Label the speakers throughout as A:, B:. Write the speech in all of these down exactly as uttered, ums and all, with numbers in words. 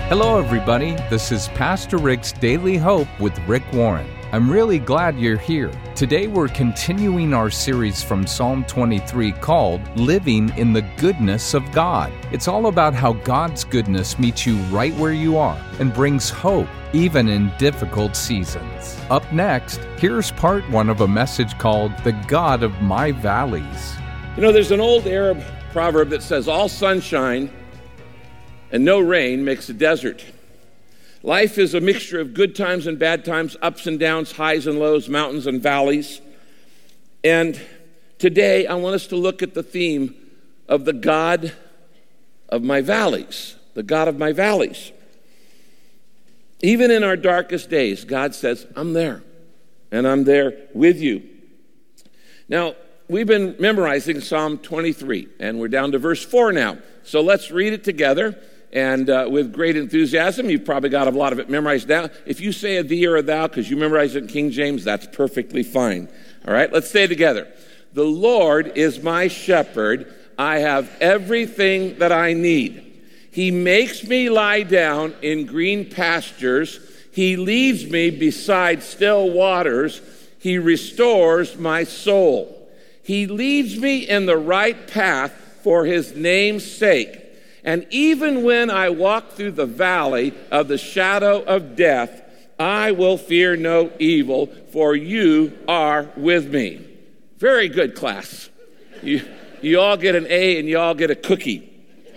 A: Hello, everybody. This is Pastor Rick's Daily Hope with Rick Warren. I'm really glad you're here. Today, we're continuing our series from Psalm twenty-three called Living in the Goodness of God. It's all about how God's goodness meets you right where you are and brings hope, even in difficult seasons. Up next, here's part one of a message called The God of My Valleys.
B: You know, there's an old Arab proverb that says, all sunshine and no rain makes a desert. Life is a mixture of good times and bad times, ups and downs, highs and lows, mountains and valleys. And today I want us to look at the theme of the God of my valleys, the God of my valleys. Even in our darkest days, God says, I'm there, and I'm there with you. Now, we've been memorizing Psalm twenty-three, and we're down to verse four now. So let's read it together. And uh, with great enthusiasm, you've probably got a lot of it memorized now. If you say a thee or a thou because you memorized it in King James, that's perfectly fine. All right, let's say it together. The Lord is my shepherd. I have everything that I need. He makes me lie down in green pastures. He leads me beside still waters. He restores my soul. He leads me in the right path for his name's sake. And even when I walk through the valley of the shadow of death, I will fear no evil, for you are with me. Very good, class. You, you all get an A and you all get a cookie.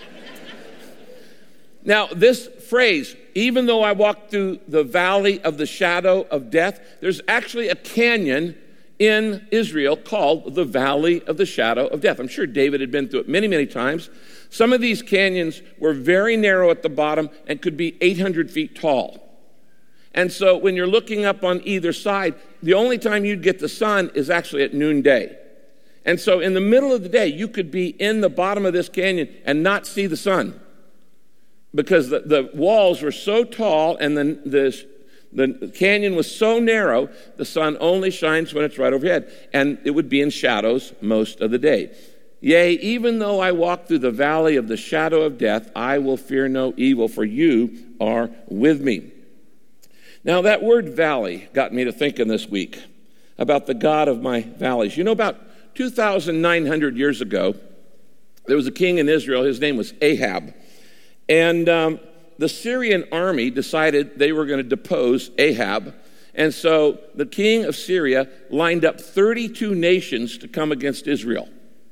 B: Now, this phrase, even though I walk through the valley of the shadow of death, there's actually a canyon in Israel called the Valley of the Shadow of Death. I'm sure David had been through it many, many times. Some of these canyons were very narrow at the bottom and could be eight hundred feet tall. And so when you're looking up on either side, the only time you'd get the sun is actually at noonday. And so in the middle of the day, you could be in the bottom of this canyon and not see the sun because the, the walls were so tall and the, the The canyon was so narrow, the sun only shines when it's right overhead, and it would be in shadows most of the day. Yea, even though I walk through the valley of the shadow of death, I will fear no evil, for you are with me. Now, that word valley got me to thinking this week about the God of my valleys. You know, about two thousand nine hundred years ago, there was a king in Israel. His name was Ahab, and um, the Syrian army decided they were going to depose Ahab. And so the king of Syria lined up thirty-two nations to come against Israel.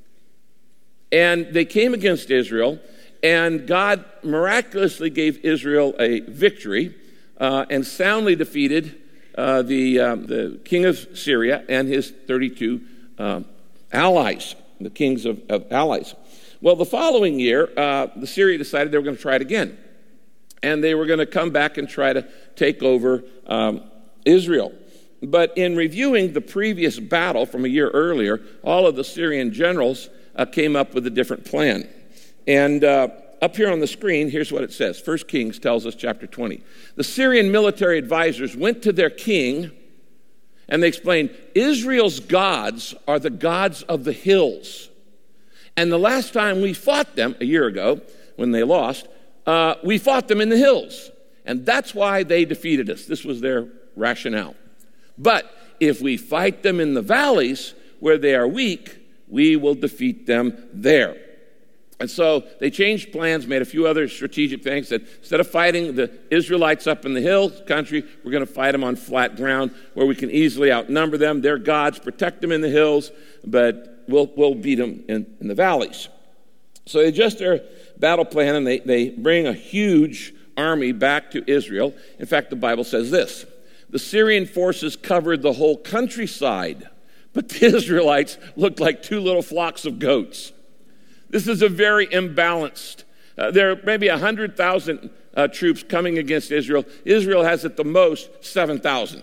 B: And they came against Israel, and God miraculously gave Israel a victory uh, and soundly defeated uh, the, uh, the king of Syria and his thirty-two uh, allies, the kings of, of allies. Well, the following year, uh, the Syria decided they were going to try it again. And they were going to come back and try to take over um, Israel. But in reviewing the previous battle from a year earlier, all of the Syrian generals uh, came up with a different plan. And uh, up here on the screen, here's what it says. First Kings tells us, chapter twenty. The Syrian military advisors went to their king, and they explained, Israel's gods are the gods of the hills. And the last time we fought them, a year ago, when they lost, Uh, we fought them in the hills, and that's why they defeated us. This was their rationale. But if we fight them in the valleys where they are weak, we will defeat them there. And so they changed plans, made a few other strategic things. That instead of fighting the Israelites up in the hill country, we're going to fight them on flat ground where we can easily outnumber them. Their gods protect them in the hills, but we'll, we'll beat them in, in the valleys. So they adjust their battle plan, and they, they bring a huge army back to Israel. In fact, the Bible says this. The Syrian forces covered the whole countryside, but the Israelites looked like two little flocks of goats. This is a very imbalanced. Uh, there are maybe one hundred thousand uh, troops coming against Israel. Israel has at the most seven thousand.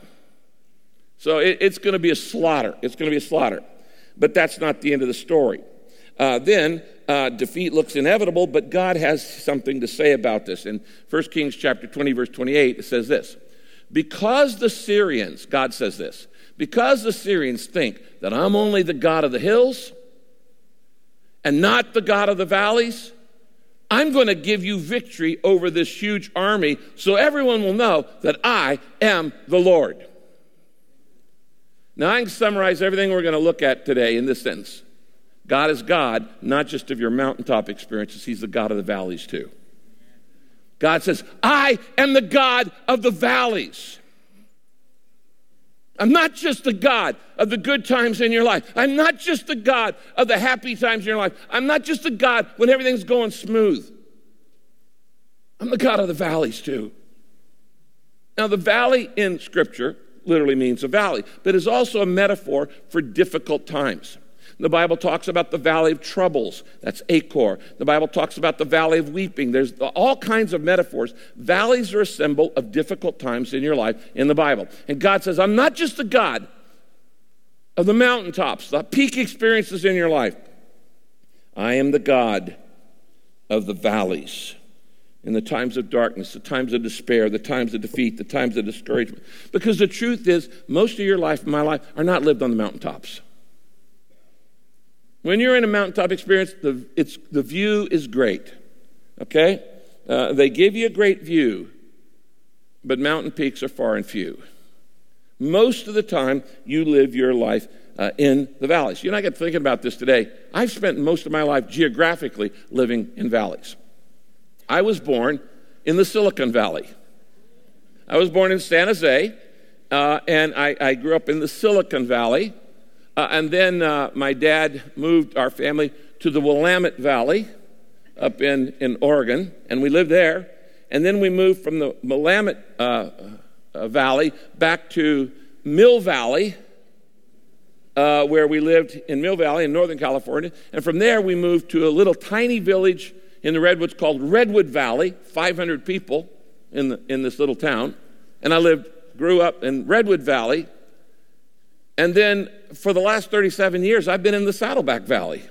B: So it, it's going to be a slaughter. It's going to be a slaughter. But that's not the end of the story. Uh, then uh, defeat looks inevitable, but God has something to say about this. In First Kings chapter twenty, verse twenty-eight, it says this. Because the Syrians, God says this, because the Syrians think that I'm only the God of the hills and not the God of the valleys, I'm going to give you victory over this huge army so everyone will know that I am the Lord. Now, I can summarize everything we're going to look at today in this sentence. God is God, not just of your mountaintop experiences. He's the God of the valleys, too. God says, I am the God of the valleys. I'm not just the God of the good times in your life. I'm not just the God of the happy times in your life. I'm not just the God when everything's going smooth. I'm the God of the valleys, too. Now, the valley in Scripture literally means a valley, but is also a metaphor for difficult times. The Bible talks about the valley of troubles. That's Achor. The Bible talks about the valley of weeping. There's all kinds of metaphors. Valleys are a symbol of difficult times in your life in the Bible. And God says, I'm not just the God of the mountaintops, the peak experiences in your life. I am the God of the valleys. In the times of darkness, the times of despair, the times of defeat, the times of discouragement. Because the truth is, most of your life and my life are not lived on the mountaintops. When you're in a mountaintop experience, the, it's, the view is great, okay? Uh, they give you a great view, but mountain peaks are far and few. Most of the time, you live your life uh, in the valleys. You know, I get thinking about this today. I've spent most of my life geographically living in valleys. I was born in the Silicon Valley. I was born in San Jose, uh, and I, I grew up in the Silicon Valley. Uh, and then uh, my dad moved our family to the Willamette Valley up in, in Oregon, and we lived there. And then we moved from the Willamette uh, uh, Valley back to Mill Valley, uh, where we lived in Mill Valley in Northern California. And from there, we moved to a little tiny village in the Redwoods called Redwood Valley, five hundred people in, the, in this little town. And I lived, grew up in Redwood Valley. And then for the last thirty-seven years, I've been in the Saddleback Valley.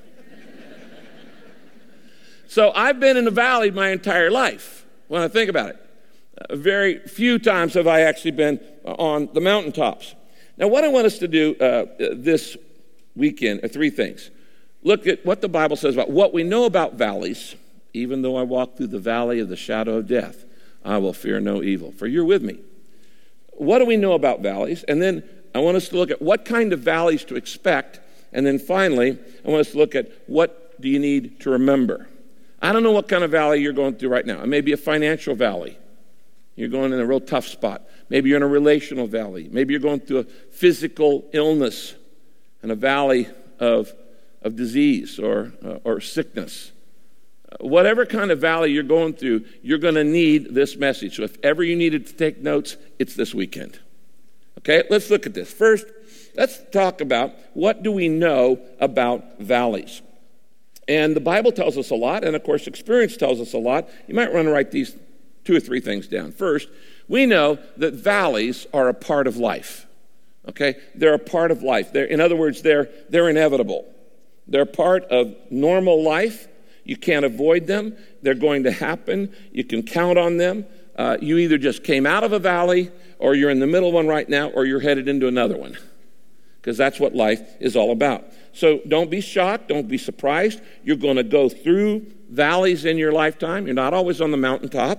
B: So I've been in the valley my entire life, when I think about it. Uh, very few times have I actually been on the mountaintops. Now, what I want us to do uh, this weekend are three things. Look at what the Bible says about what we know about valleys. Even though I walk through the valley of the shadow of death, I will fear no evil, for you're with me. What do we know about valleys? And then I want us to look at what kind of valleys to expect. And then finally, I want us to look at what do you need to remember. I don't know what kind of valley you're going through right now. It may be a financial valley. You're going in a real tough spot. Maybe you're in a relational valley. Maybe you're going through a physical illness and a valley of, of disease or, uh, or sickness. Whatever kind of valley you're going through, you're going to need this message. So if ever you needed to take notes, it's this weekend. Okay, let's look at this. First, let's talk about what do we know about valleys. And the Bible tells us a lot, and of course experience tells us a lot. You might want to write these two or three things down. First, we know that valleys are a part of life. Okay, they're a part of life. They're, in other words, they're, they're inevitable. They're part of normal life. You can't avoid them. They're going to happen. You can count on them. Uh, you either just came out of a valley, or you're in the middle of one right now, or you're headed into another one. Because that's what life is all about. So don't be shocked. Don't be surprised. You're going to go through valleys in your lifetime. You're not always on the mountaintop.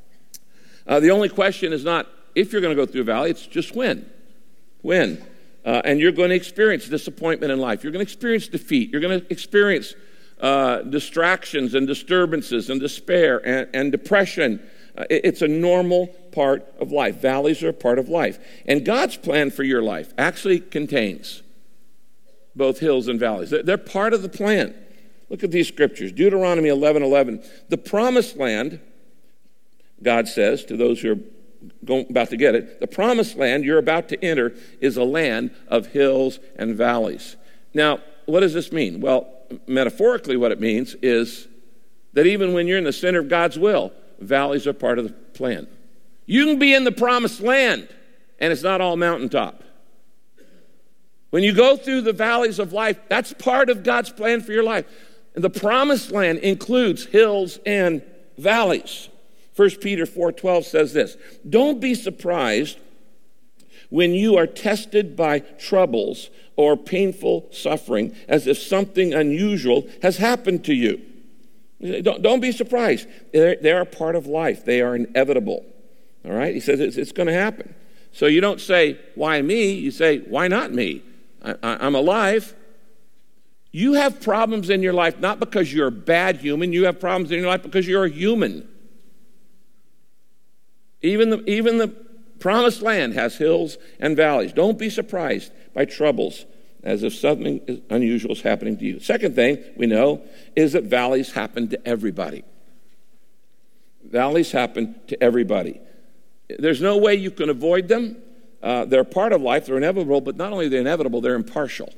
B: Uh, the only question is not if you're going to go through a valley. It's just when. When. Uh, and you're going to experience disappointment in life. You're going to experience defeat. You're going to experience Uh, distractions and disturbances and despair and, and depression. Uh, it, it's a normal part of life. Valleys are a part of life. And God's plan for your life actually contains both hills and valleys. They're, they're part of the plan. Look at these scriptures. Deuteronomy eleven eleven. The promised land, God says to those who are going, about to get it, the promised land you're about to enter is a land of hills and valleys. Now, what does this mean? Well, metaphorically, what it means is that even when you're in the center of God's will, valleys are part of the plan. You can be in the promised land, and it's not all mountaintop. When you go through the valleys of life, that's part of God's plan for your life. And the promised land includes hills and valleys. First Peter four twelve says this, don't be surprised when you are tested by troubles or painful suffering, as if something unusual has happened to you. Don't, don't be surprised. They're, they're a part of life. They are inevitable. All right? He says it's, it's going to happen. So you don't say, why me? You say, why not me? I, I, I'm alive. You have problems in your life not because you're a bad human. You have problems in your life because you're a human. Even the, even the promised land has hills and valleys. Don't be surprised by troubles as if something unusual is happening to you. Second thing we know is that valleys happen to everybody. Valleys happen to everybody. There's no way you can avoid them. Uh, they're part of life. They're inevitable, but not only are they inevitable, they're impartial.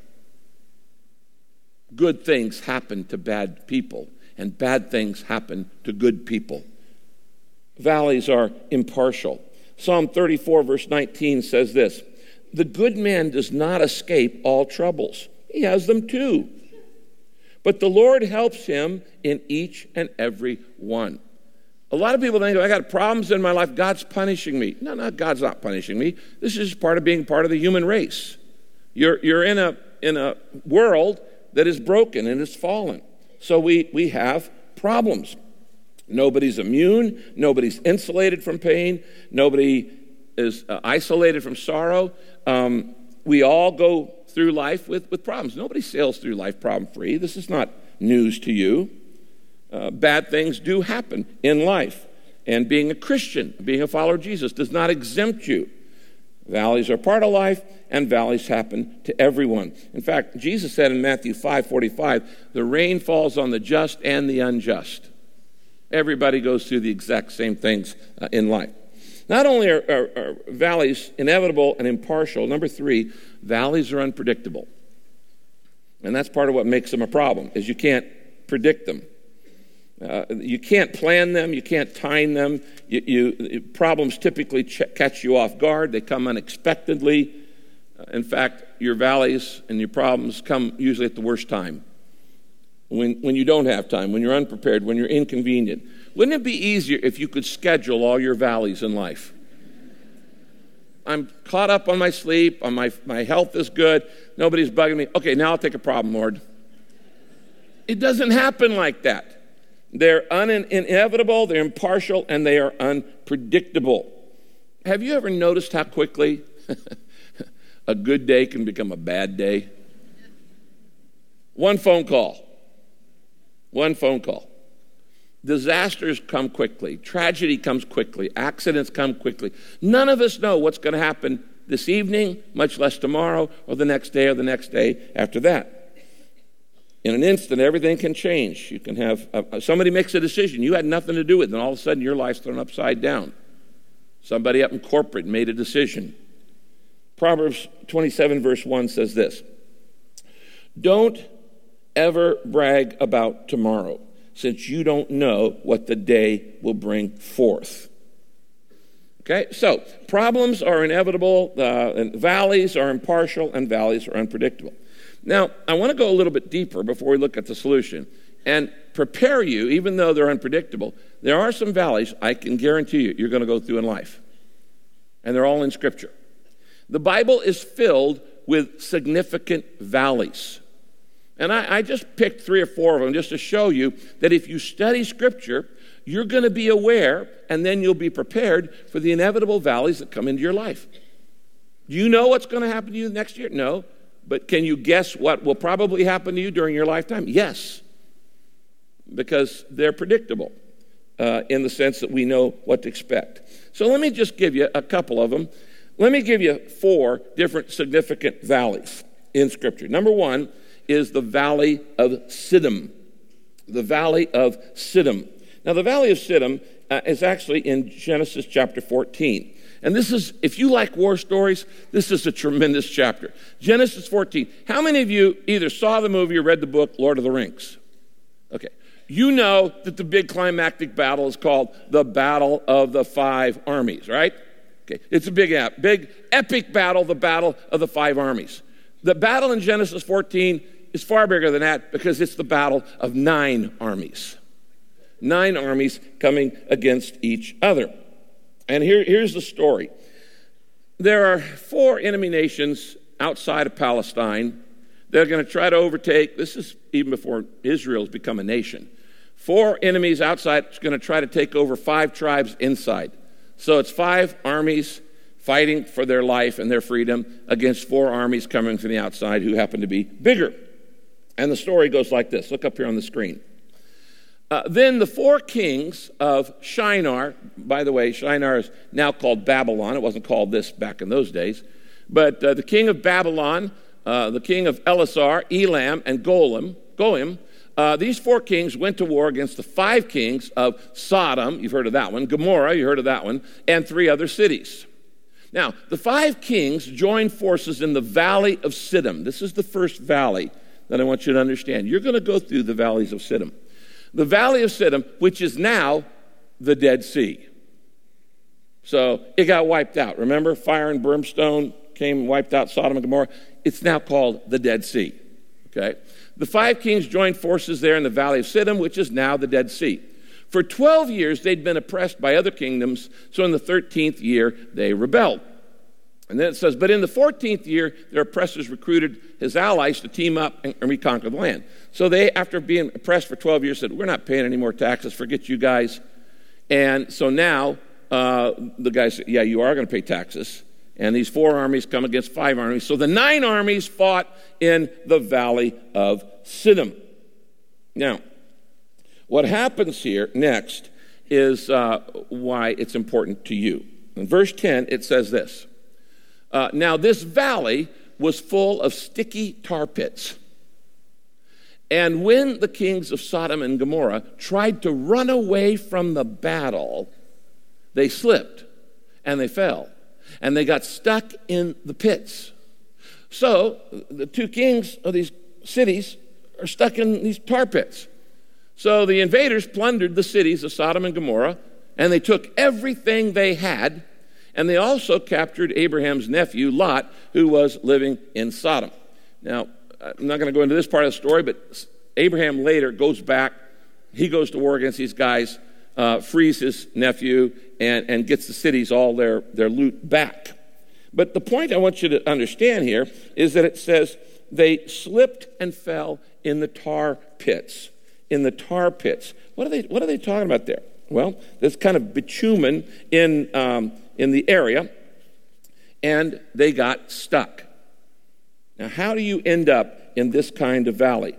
B: Good things happen to bad people, and bad things happen to good people. Valleys are impartial. Psalm thirty-four, verse nineteen says this, "The good man does not escape all troubles. He has them too. But the Lord helps him in each and every one." A lot of people think, I got problems in my life, God's punishing me. No, no, God's not punishing me. This is part of being part of the human race. You're, you're in a, in a world that is broken and is fallen. So we, we have problems. Nobody's immune. Nobody's insulated from pain. Nobody is uh, isolated from sorrow. Um, we all go through life with, with problems. Nobody sails through life problem-free. This is not news to you. Uh, bad things do happen in life. And being a Christian, being a follower of Jesus, does not exempt you. Valleys are part of life, and valleys happen to everyone. In fact, Jesus said in Matthew five forty-five, the rain falls on the just and the unjust. Everybody goes through the exact same things uh, in life. Not only are, are, are valleys inevitable and impartial, number three, valleys are unpredictable. And that's part of what makes them a problem, is you can't predict them. Uh, you can't plan them. You can't time them. You, you, problems typically ch- catch you off guard. They come unexpectedly. Uh, in fact, your valleys and your problems come usually at the worst time, when, when you don't have time, when you're unprepared, when you're inconvenient. Wouldn't it be easier if you could schedule all your valleys in life? I'm caught up on my sleep. On my, my health is good. Nobody's bugging me. Okay, now I'll take a problem, Lord. It doesn't happen like that. They're un- inevitable, they're impartial, and they are unpredictable. Have you ever noticed how quickly a good day can become a bad day? One phone call. One phone call. Disasters come quickly. Tragedy comes quickly. Accidents come quickly. None of us know what's going to happen this evening, much less tomorrow, or the next day, or the next day after that. In an instant, everything can change. You can have, uh, somebody makes a decision you had nothing to do with, and all of a sudden your life's thrown upside down. Somebody up in corporate made a decision. Proverbs twenty-seven, verse one says this, "Don't ever brag about tomorrow, since you don't know what the day will bring forth." Okay, so problems are inevitable, uh, and valleys are impartial, and valleys are unpredictable. Now, I want to go a little bit deeper before we look at the solution and prepare you, even though they're unpredictable. There are some valleys I can guarantee you you're going to go through in life, and they're all in Scripture. The Bible is filled with significant valleys, and I, I just picked three or four of them just to show you that if you study Scripture, you're going to be aware, and then you'll be prepared for the inevitable valleys that come into your life. Do you know what's going to happen to you next year? No. But can you guess what will probably happen to you during your lifetime? Yes, because they're predictable uh, in the sense that we know what to expect. So let me just give you a couple of them. Let me give you four different significant valleys in Scripture. Number one is the Valley of Siddim. The Valley of Siddim. Now, the Valley of Siddim uh, is actually in Genesis chapter fourteen. And this is, if you like war stories, this is a tremendous chapter. Genesis fourteen. How many of you either saw the movie or read the book, Lord of the Rings? Okay. You know that the big climactic battle is called the Battle of the Five Armies, right? Okay. It's a big, big, epic battle, the Battle of the Five Armies. The battle in Genesis fourteen is far bigger than that because it's the battle of nine armies. Nine armies coming against each other. And here, here's the story. There are four enemy nations outside of Palestine that are going to try to overtake, this is even before Israel's become a nation, Four enemies outside is going to try to take over five tribes inside. So it's five armies fighting for their life and their freedom against four armies coming from the outside who happen to be bigger. And the story goes like this. Look up here on the screen. Uh, then the four kings of Shinar, by the way, Shinar is now called Babylon. It wasn't called this back in those days. But uh, the king of Babylon, uh, the king of Elasar, Elam, and Golim, Goim, uh, these four kings went to war against the five kings of Sodom, you've heard of that one, Gomorrah, you heard of that one, and three other cities. Now, the five kings joined forces in the valley of Siddim. This is the first valley that I want you to understand. You're going to go through the valleys of Siddim. The valley of Siddim, which is now the Dead Sea. So it got wiped out. Remember, fire and brimstone came and wiped out Sodom and Gomorrah. It's now called the Dead Sea. Okay? The five kings joined forces there in the valley of Siddim, which is now the Dead Sea. For twelve years, they'd been oppressed by other kingdoms, so in the thirteenth year, they rebelled. And then it says, but in the fourteenth year, their oppressors recruited his allies to team up and, and reconquer the land. So they, after being oppressed for twelve years, said, we're not paying any more taxes, forget you guys. And so now uh, the guys said, yeah, you are going to pay taxes. And these four armies come against five armies. So the nine armies fought in the valley of Siddim. Now, what happens here next is uh, why it's important to you. In verse ten, it says this. Uh, now, this valley was full of sticky tar pits. And when the kings of Sodom and Gomorrah tried to run away from the battle, they slipped and they fell. And they got stuck in the pits. So the two kings of these cities are stuck in these tar pits. So the invaders plundered the cities of Sodom and Gomorrah, and they took everything they had, and they also captured Abraham's nephew, Lot, who was living in Sodom. Now, I'm not going to go into this part of the story, but Abraham later goes back. He goes to war against these guys, uh, frees his nephew, and, and gets the cities all their, their loot back. But the point I want you to understand here is that it says they slipped and fell in the tar pits. In the tar pits. What are they, what are they talking about there? Well, there's kind of bitumen in, um, in the area, and they got stuck. Now, how do you end up in this kind of valley?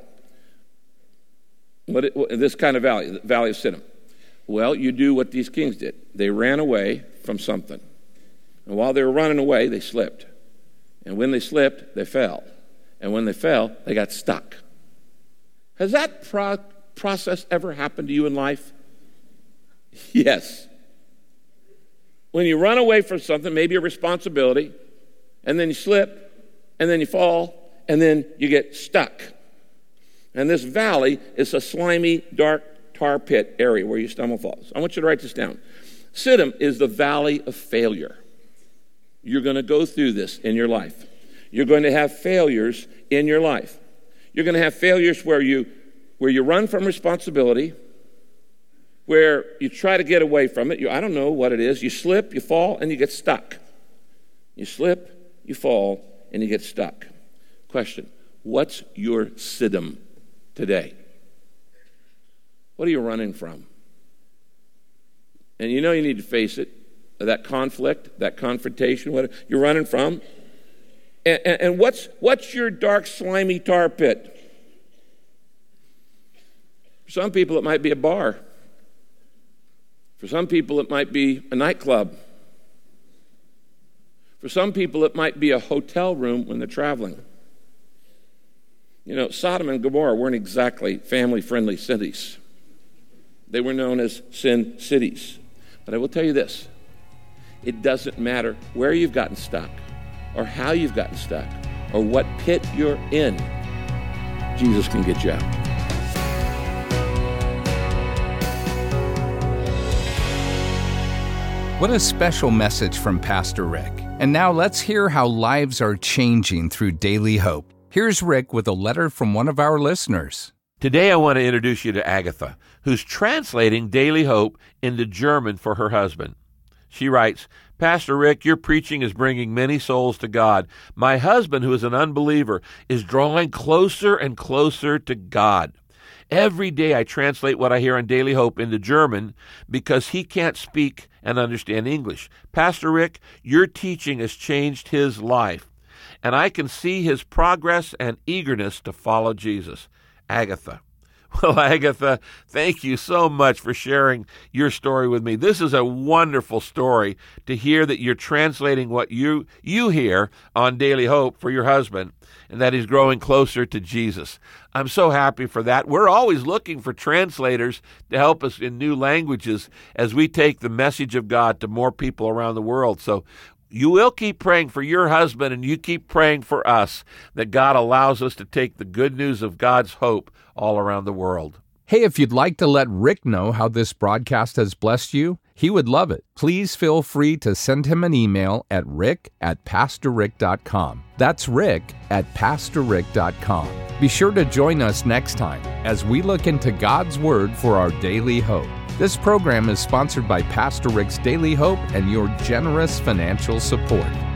B: What, it, this kind of valley, the valley of Siddim? Well, you do what these kings did. They ran away from something. And while they were running away, they slipped. And when they slipped, they fell. And when they fell, they got stuck. Has that pro- process ever happened to you in life? Yes. When you run away from something, maybe a responsibility, and then you slip, and then you fall, and then you get stuck. And this valley is a slimy, dark tar pit area where you stumble and fall. I want you to write this down. Siddim is the valley of failure. You're going to go through this in your life. You're going to have failures in your life. You're going to have failures where you where you run from responsibility, where you try to get away from it. You, I don't know what it is. You slip, you fall, and you get stuck. You slip, you fall, and you get stuck. Question, what's your Siddim today? What are you running from? And you know you need to face it, that conflict, that confrontation, what you're running from. And, and, and what's, what's your dark, slimy tar pit? For some people, it might be a bar. For some people, it might be a nightclub. For some people, it might be a hotel room when they're traveling. You know, Sodom and Gomorrah weren't exactly family-friendly cities. They were known as sin cities. But I will tell you this. It doesn't matter where you've gotten stuck or how you've gotten stuck or what pit you're in. Jesus can get you out.
A: What a special message from Pastor Rick. And now let's hear how lives are changing through Daily Hope. Here's Rick with a letter from one of our listeners.
C: Today I want to introduce you to Agatha, who's translating Daily Hope into German for her husband. She writes, Pastor Rick, your preaching is bringing many souls to God. My husband, who is an unbeliever, is drawing closer and closer to God. Every day I translate what I hear on Daily Hope into German because he can't speak and understand English. Pastor Rick, your teaching has changed his life, and I can see his progress and eagerness to follow Jesus. Agatha. Well, Agatha, thank you so much for sharing your story with me. This is a wonderful story to hear that you're translating what you you hear on Daily Hope for your husband, and that he's growing closer to Jesus. I'm so happy for that. We're always looking for translators to help us in new languages as we take the message of God to more people around the world. So you will keep praying for your husband, and you keep praying for us that God allows us to take the good news of God's hope all around the world.
A: Hey, if you'd like to let Rick know how this broadcast has blessed you, he would love it. Please feel free to send him an email at rick at pastor rick dot com. That's rick at pastor rick dot com. Be sure to join us next time as we look into God's Word for our daily hope. This program is sponsored by Pastor Rick's Daily Hope and your generous financial support.